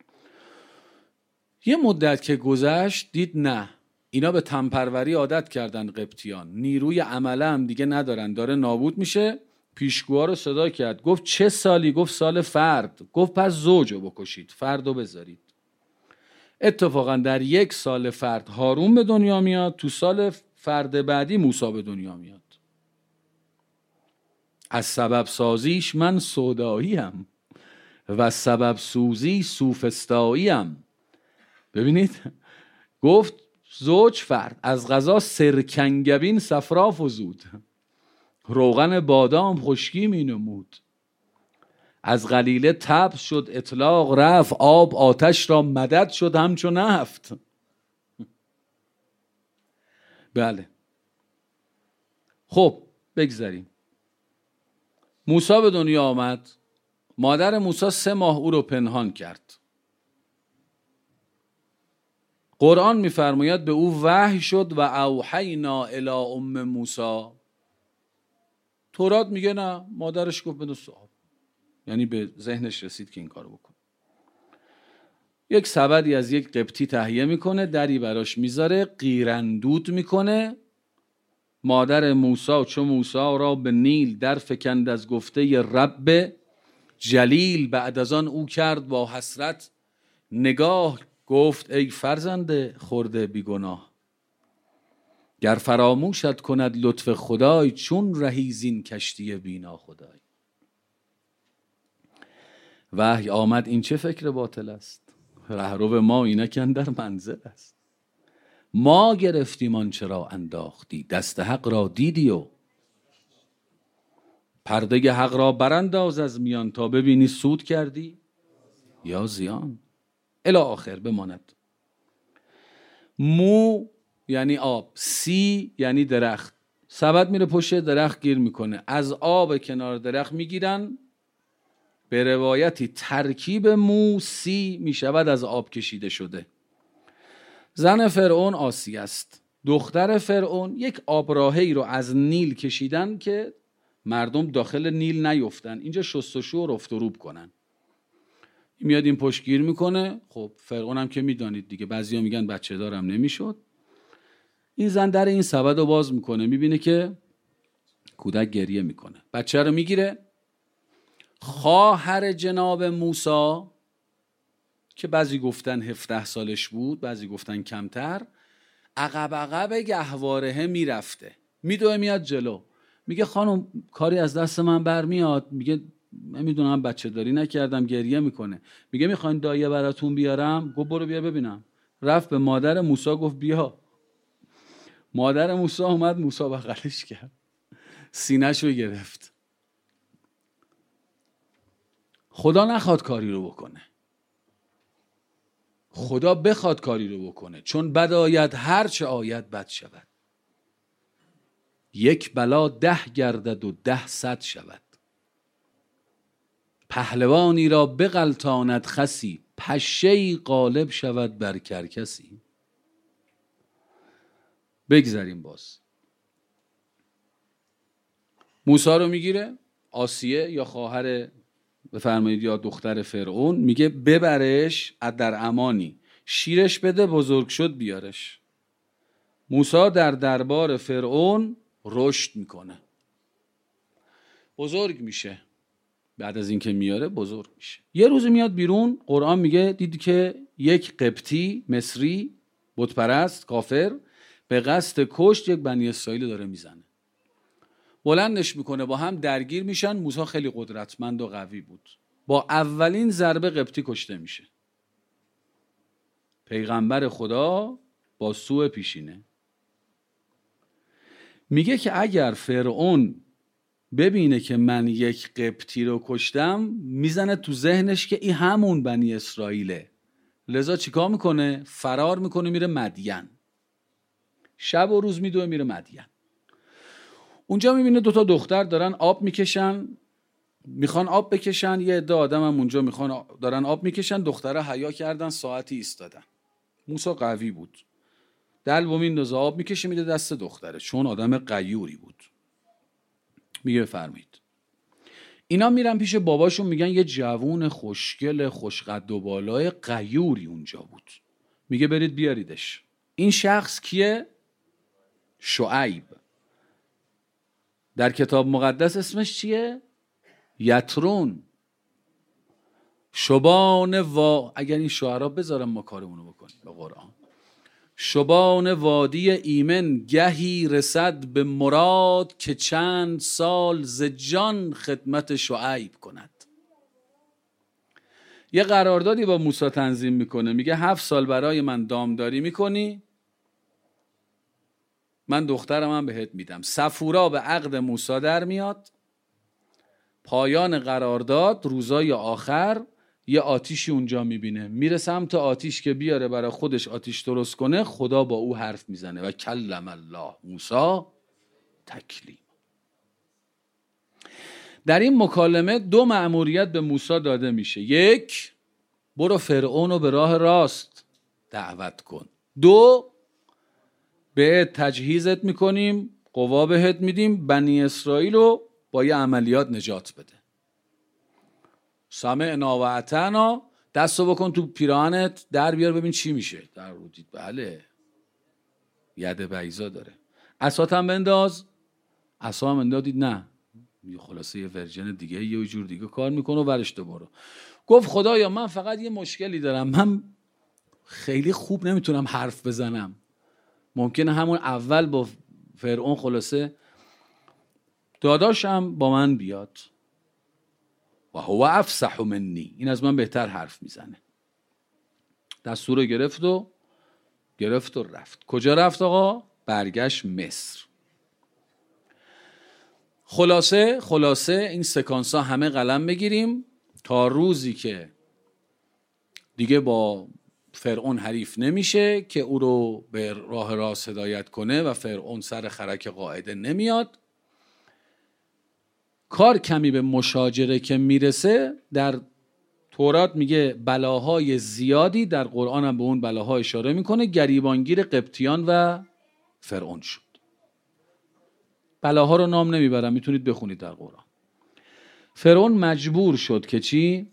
یه مدت که گذشت دید نه، اینا به تنپروری عادت کردن قبطیان، نیروی عمله هم دیگه ندارن، داره نابود میشه. پیشگوها رو صدا کرد، گفت چه سالی؟ گفت سال فرد. گفت پس زوجو بکشید، فردو بذارید. اتفاقا در یک سال فرد هارون به دنیا میاد، تو سال فرد بعدی موسی به دنیا میاد. از سبب سازیش من سوداییم و سبب سوزی سوفستاییم. ببینید گفت زوج فرد، از غذا سرکنگبین صفرا فزود، روغن بادام خشکی می نمود، از غلیله تبس شد اطلاق رفت، آب آتش را مدد شد همچو نفت. بله خب بگذاریم. موسی به دنیا آمد، مادر موسی سه ماه او رو پنهان کرد. قرآن می‌فرماید به او وحی شد و اوحینا الی ام موسی. تورات میگه نه، مادرش گفت بده صاحب، یعنی به ذهنش رسید که این کارو بکن. یک سبدی از یک قبطی تهیه میکنه، دری براش میذاره، قیراندود میکنه. مادر موسی چو موسی را به نیل در فکند، از گفته رب جلیل. بعد از آن او کرد با حسرت نگاه، گفت ای فرزند خرده بیگناه. گر فراموشت کند لطف خدای، چون رهی زین کشتی بینا خدای. وحی آمد این چه فکر باطل است، رهرو ما اینک اندر منزل است. ما گرفتیم آنچه را انداختی، دست حق را دیدی و پرده حق را برانداز از میان، تا ببینی سود کردی یا زیان. الی آخر بماند. مو یعنی آب، سی یعنی درخت. سبد میره پشت درخت گیر میکنه، از آب کنار درخت میگیرن. به روایتی ترکیب مو سی میشود از آب کشیده شده. زن فرعون آسیه است، دختر فرعون. یک آبراهی رو از نیل کشیدن که مردم داخل نیل نیفتن، اینجا شستشو و رفت و روب کنن. میاد این پشت گیر میکنه. خب فرعون هم که میدانید دیگه، بعضیا میگن بچه دارم نمیشد. این زن در این سبد رو باز میکنه، میبینه که کودک گریه میکنه، بچه رو میگیره. خواهر جناب موسی که بعضی گفتن هفده سالش بود، بعضی گفتن کمتر، عقب عقب گهواره میرفته، میدوه میاد جلو. میگه خانم کاری از دست من برمیاد. میگه نمیدونم بچه داری نکردم. گریه میکنه. میگه میخواین دایه براتون بیارم؟ گفت برو بیا ببینم. رفت به مادر موسی گفت بیا. مادر موسی اومد، موسی بغلش کرد، سینه‌ش رو گرفت. خدا نخواد کاری رو بکنه، خدا بخواد کاری رو بکنه، چون بد آید هر چه آید بد شود. یک بلا ده گردد و ده صد شود. پهلوانی را بغلطاند خسی، پشه‌ای غالب شود بر کرکسی. بگذاریم باز. موسی رو میگیره، آسیه یا خواهر بفرمایید یا دختر فرعون، میگه ببرش در امانی، شیرش بده، بزرگ شد بیارش. موسی در دربار فرعون رشد میکنه، بزرگ میشه. بعد از اینکه میاره بزرگ میشه. یه روز میاد بیرون، قرآن میگه دیدی که یک قبطی مصری بت پرست کافر به قصد کشت یک بنی اسرائیل داره میزنه. بلندش میکنه، با هم درگیر میشن. موسی خیلی قدرتمند و قوی بود، با اولین ضربه قبطی کشته میشه. پیغمبر خدا با سوء پیشینه میگه که اگر فرعون ببینه که من یک قبطی رو کشتم، میزنه تو ذهنش که این همون بنی اسرائیله. لذا چیکار میکنه؟ فرار میکنه، میره مدین. شب و روز میدوه میره مدین. اونجا میبینه دوتا دختر دارن آب میکشن، میخوان آب بکشن. یه عده آدم هم اونجا میخوان دارن آب میکشن. دخترها حیا کردن، ساعتی ایستادن. موسی قوی بود، دلو میندازه آب میکشه میده دست دختره، چون آدم غیوری بود. میگه بفرمایید. اینا میرن پیش باباشون، میگن یه جوون خوشگل خوشقد و بالای غیوری اونجا بود. میگه برید بیاریدش. این شخص کیه؟ شعیب. در کتاب مقدس اسمش چیه؟ یترون. شبان وا اگر این شعرا بذارم ما کارمونو بکنیم به قرآن. شبان وادی ایمن گهی رسد به مراد، که چند سال ز جان خدمت شعیب کند. یه قراردادی با موسی تنظیم میکنه، میگه هفت سال برای من دامداری میکنی، من دخترم هم بهت میدم. صفورا به عقد موسی در میاد. پایان قرارداد روزای آخر یه آتیشی اونجا میبینه، میره سمت آتیش که بیاره برای خودش آتیش درست کنه. خدا با او حرف میزنه و کلم الله موسی تکلیم. در این مکالمه دو مأموریت به موسی داده میشه. یک، برو فرعون رو به راه راست دعوت کن. دو، بهت تجهیزت میکنیم، قوا بهت میدیم، بنی اسرائیل رو با یه عملیات نجات بده. سمعنا و اطعنا، دستو بکن تو پیراهنت در بیار ببین چی میشه. در رو دید بله ید بیضا داره. عصات هم بنداز. عصا هم انداز، دید نه، خلاصه یه ورژن دیگه یه جور دیگه کار میکنه و ورش دوباره. گفت خدایا من فقط یه مشکلی دارم، من خیلی خوب نمیتونم حرف بزنم. ممکنه همون اول با فرعون خلاصه داداشم با من بیاد و هو افصح منی، این از من بهتر حرف میزنه. دستور گرفت و گرفت و رفت. کجا رفت آقا؟ برگشت مصر. خلاصه خلاصه این سکانس ها همه قلم بگیریم تا روزی که دیگه با فرعون حریف نمیشه که او رو به راه راست هدایت کنه و فرعون سر خرک قاعده نمیاد. کار کمی به مشاجره که میرسه، در تورات میگه بلاهای زیادی، در قرآن هم به اون بلاها اشاره میکنه. گریبانگیر قبطیان و فرعون شد. بلاها رو نام نمیبرم، میتونید بخونید در قرآن. فرعون مجبور شد که چی؟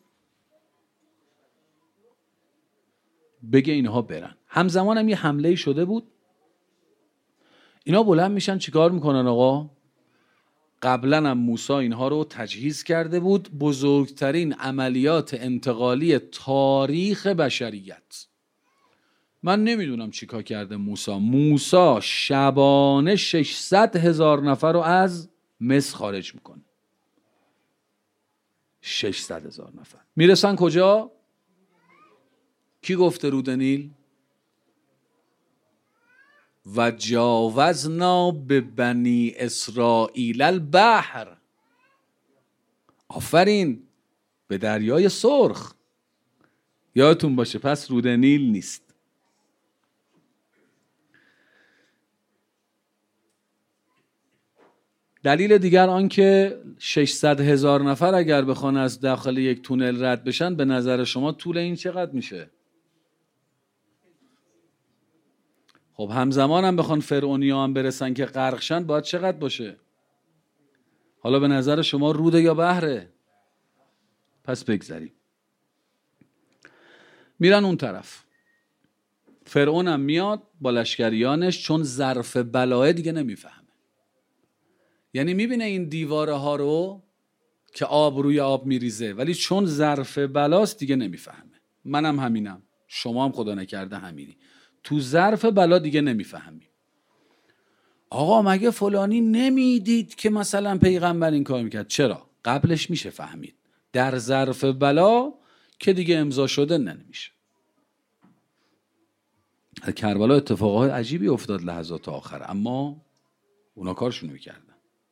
بگه اینها برن. همزمان هم یه حمله شده بود. اینا بلند میشن چیکار میکنن آقا؟ قبلا هم موسی اینها رو تجهیز کرده بود. بزرگترین عملیات انتقالی تاریخ بشریت. من نمیدونم چیکار کرده موسی. موسی شبانه ششصد هزار نفر رو از مصر خارج میکنه. ششصد هزار نفر. میرسن کجا؟ کی گفته رود نیل؟ و جاوزنا به بنی اسرائیل البحر. آفرین، به دریای سرخ. یادتون باشه پس رود نیل نیست. دلیل دیگر آن که ششصد هزار نفر اگر بخوان از داخل یک تونل رد بشن، به نظر شما طول این چقدر میشه؟ خب همزمان هم بخوان فرعونی ها هم برسن که غرقشن، باید چقدر باشه؟ حالا به نظر شما روده یا بحره؟ پس بگذاریم. میرن اون طرف. فرعون هم میاد با لشکریانش، چون ظرف بلاه دیگه نمیفهمه. یعنی میبینه این دیواره ها رو که آب روی آب میریزه، ولی چون ظرف بلاست دیگه نمیفهمه. منم همینم، شما هم خدا نکرده همینی. تو ظرف بلا دیگه نمیفهمی. آقا مگه فلانی نمیدید که مثلا پیغمبر این کار میکرد؟ چرا؟ قبلش میشه فهمید. در ظرف بلا که دیگه امضا شده نمیشه. کربلا اتفاقات عجیبی افتاد لحظات آخر، اما اونا کارشونو میکردن.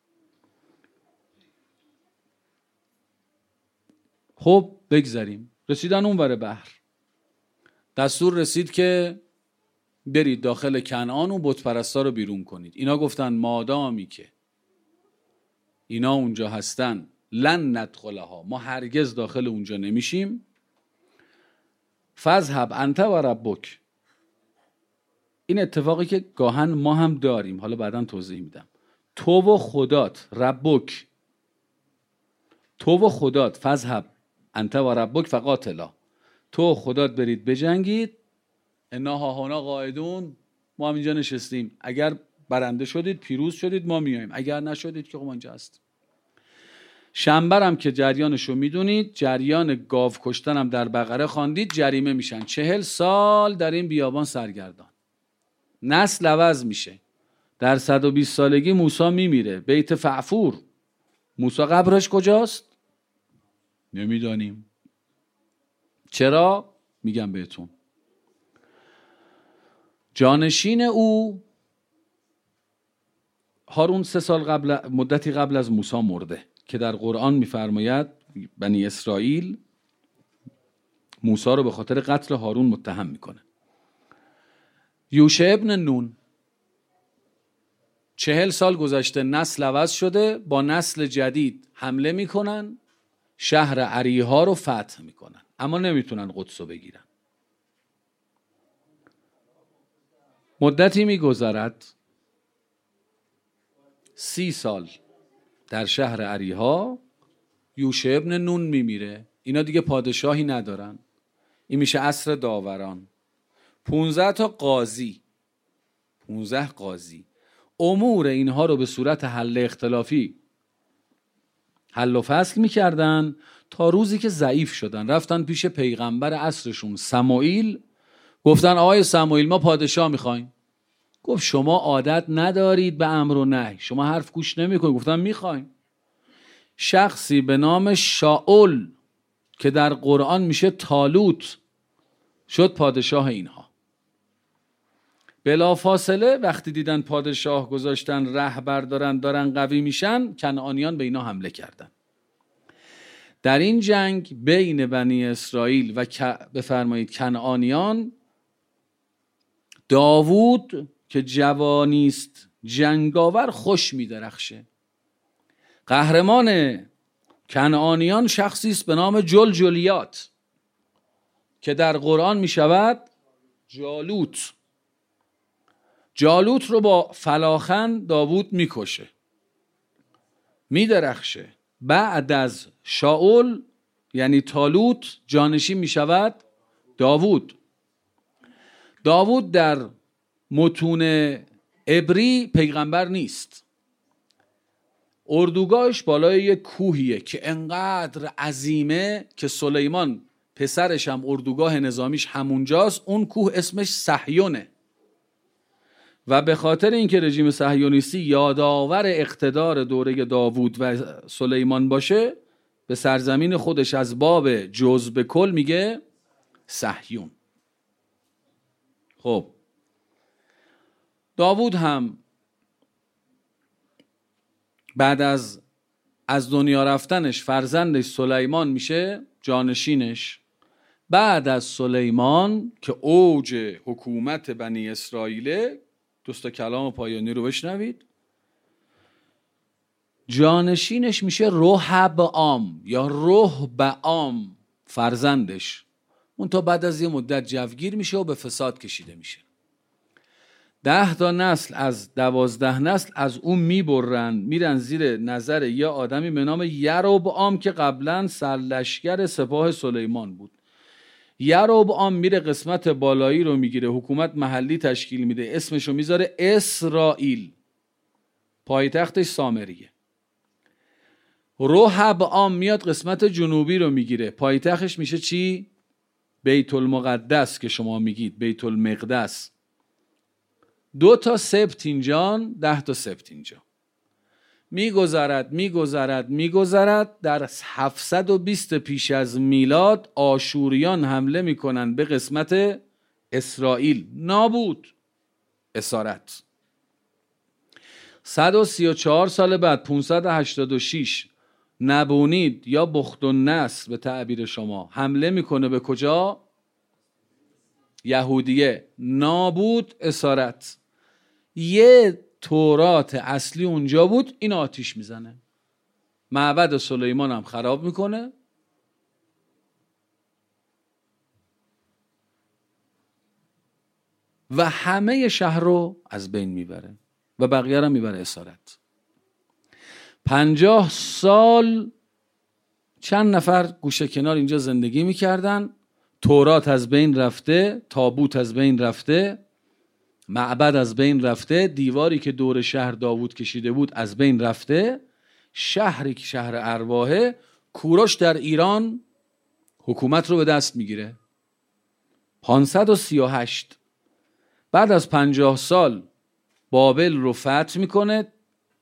خب بگذاریم. رسیدن اون ور بحر. دستور رسید که برید داخل کنعان و بت پرستا رو بیرون کنید. اینا گفتن مادامی که اینا اونجا هستن لن ندخلها، ما هرگز داخل اونجا نمیشیم. فذهب انت و ربک، این اتفاقی که گاهن ما هم داریم، حالا بعداً توضیح میدم. تو و خدات، ربک، تو و خدات، فذهب انت و ربک فقاتلا، تو و خدات برید بجنگید، انا هاهنا قاعدون، ما هم اینجا نشستیم، اگر برنده شدید پیروز شدید ما میایم، اگر نشدید که ما اینجا هستیم. شنبر هم که جریانشو میدونید، جریان گاو کشتن هم در بقره خواندید، جریمه میشن چهل سال در این بیابان سرگردان. نسل عوض میشه. در صد و بیست سالگی موسی میمیره، بیت فعفور. موسی قبرش کجاست؟ نمیدانیم. چرا؟ میگم بهتون. جانشین او هارون سه سال قبل، مدتی قبل از موسی مرده که در قرآن میفرماید بنی اسرائیل موسی رو به خاطر قتل هارون متهم میکنه. یوشع ابن نون، چهل سال گذشته، نسل عوض شده، با نسل جدید حمله میکنن، شهر عریها رو فتح میکنن، اما نمیتونن قدس رو بگیرن. مدتی میگذرد، سی سال در شهر عریها، یوشع ابن نون میمیره. اینا دیگه پادشاهی ندارن، این میشه عصر داوران. پونزده تا قاضی، پونزده قاضی امور اینها رو به صورت حل اختلافی حل و فصل میکردن تا روزی که ضعیف شدن، رفتن پیش پیغمبر عصرشون سموئیل، گفتن آقای سموئیل ما پادشاه میخوایم. گفت شما عادت ندارید به امر و نهی، شما حرف گوش نمیکنید. گفتن میخوایم. شخصی به نام شاول که در قرآن میشه طالوت شد پادشاه اینها. بلا فاصله وقتی دیدن پادشاه گذاشتن، رهبر دارن، دارن قوی میشن، کنعانیان به اینا حمله کردن. در این جنگ بین بنی اسرائیل و بفرمایید کنعانیان، داوود که جوانیست جنگاور خوش میدرخشه. قهرمان کنعانیان شخصی است به نام جلجلیات که در قرآن میشود جالوت. جالوت رو با فلاخن داوود میکشه، میدرخشه. بعد از شاول یعنی طالوت جانشین میشود داوود. داوود در متون عبری پیغمبر نیست، اردوگاهش بالای یک کوهیه که انقدر عظیمه که سلیمان پسرش هم اردوگاه نظامیش همونجاست. اون کوه اسمش صهیونه و به خاطر اینکه رژیم صهیونیستی یادآور اقتدار دوره داوود و سلیمان باشه، به سرزمین خودش از باب جزء به کل میگه صهیون. خب داوود هم بعد از از دنیا رفتنش فرزندش سلیمان میشه جانشینش. بعد از سلیمان که اوج حکومت بنی اسرائیل، دوستا کلام پایانی رو بشنوید، جانشینش میشه رهبعام یا رهبعام فرزندش. اون تا بعد از یه مدت جوگیر میشه و به فساد کشیده میشه. ده تا نسل از دوازده نسل از اون میبرن، میرن زیر نظر یه آدمی به نام یربعام که قبلا سرلشکر سپاه سلیمان بود. یربعام میره قسمت بالایی رو میگیره، حکومت محلی تشکیل میده، اسمش رو میذاره اسرائیل، پایتختش سامریه. رهبعام میاد قسمت جنوبی رو میگیره، پایتختش میشه چی؟ بیت المقدس که شما میگید بیت المقدس. دو تا سبت اینجا، ده تا سبت اینجا. میگذرد میگذرد میگذرد در هفتصد و بیست پیش از میلاد آشوریان حمله میکنن به قسمت اسرائیل، نابود، اسارت. صد و سی و چهار سال بعد پانصد و هشتاد و شش نبونید یا بختالنصر به تعبیر شما حمله میکنه به کجا؟ یهودیه، نابود، اسارت. یه تورات اصلی اونجا بود، این آتیش میزنه، معبد سلیمان هم خراب میکنه. و همه شهر رو از بین میبره و بقیه رو میبره اسارت. پنجاه سال چند نفر گوشه کنار اینجا زندگی میکردن، تورات از بین رفته، تابوت از بین رفته، معبد از بین رفته، دیواری که دور شهر داوود کشیده بود از بین رفته، شهری که شهر ارواحه، کوروش در ایران حکومت رو به دست میگیره. پانصد و سی و هشت بعد از پنجاه سال بابل رو فتح میکنه،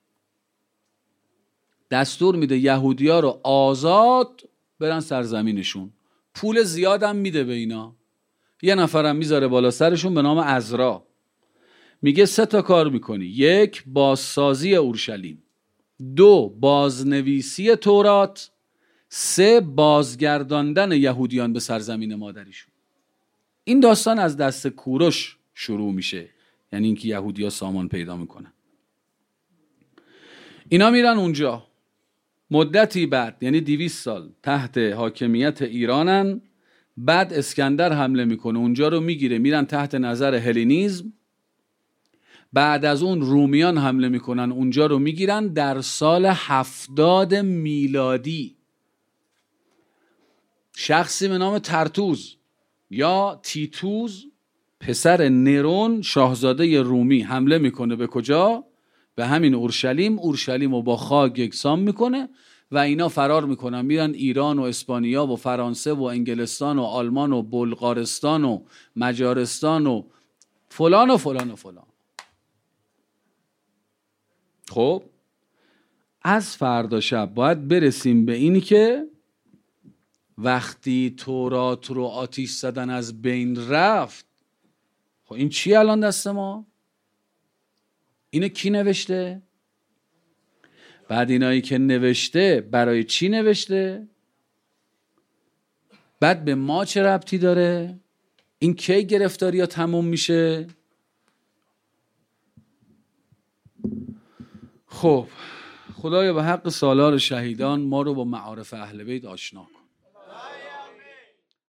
دستور میده یهودیا رو آزاد برن سرزمینشون، پول زیادم میده به اینا، یه نفرم میذاره بالا سرشون به نام عزرا، میگه سه تا کار میکنی: یک، بازسازی اورشلیم، دو، بازنویسی تورات، سه، بازگرداندن یهودیان به سرزمین مادریشون. این داستان از دست کوروش شروع میشه، یعنی اینکه یهودیا سامان پیدا میکنن. اینا میرن اونجا، مدتی بعد یعنی دویست سال تحت حاکمیت ایرانن. بعد اسکندر حمله میکنه، اونجا رو میگیره، میرن تحت نظر هلنیزم. بعد از اون رومیان حمله میکنن، اونجا رو میگیرن. در سال هفتاد میلادی شخصی به نام ترتوز یا تیتوز پسر نرون شاهزاده رومی حمله میکنه به کجا؟ به همین اورشلیم. اورشلیم رو با خاک یکسان میکنه و اینا فرار میکنن، میرن ایران و اسپانیا و فرانسه و انگلستان و آلمان و بلغارستان و مجارستان و فلان و فلان و فلان. خب از فردا شب باید برسیم به اینی که وقتی تورات رو آتیش زدن از بین رفت، خب این چی الان دست ما؟ اینو کی نوشته؟ بعد اینایی که نوشته برای چی نوشته؟ بعد به ما چه ربطی داره؟ این کی گرفتاری ها تموم میشه؟ خب خدایا به حق سالار شهیدان ما رو با معارف اهل بیت آشنا کن.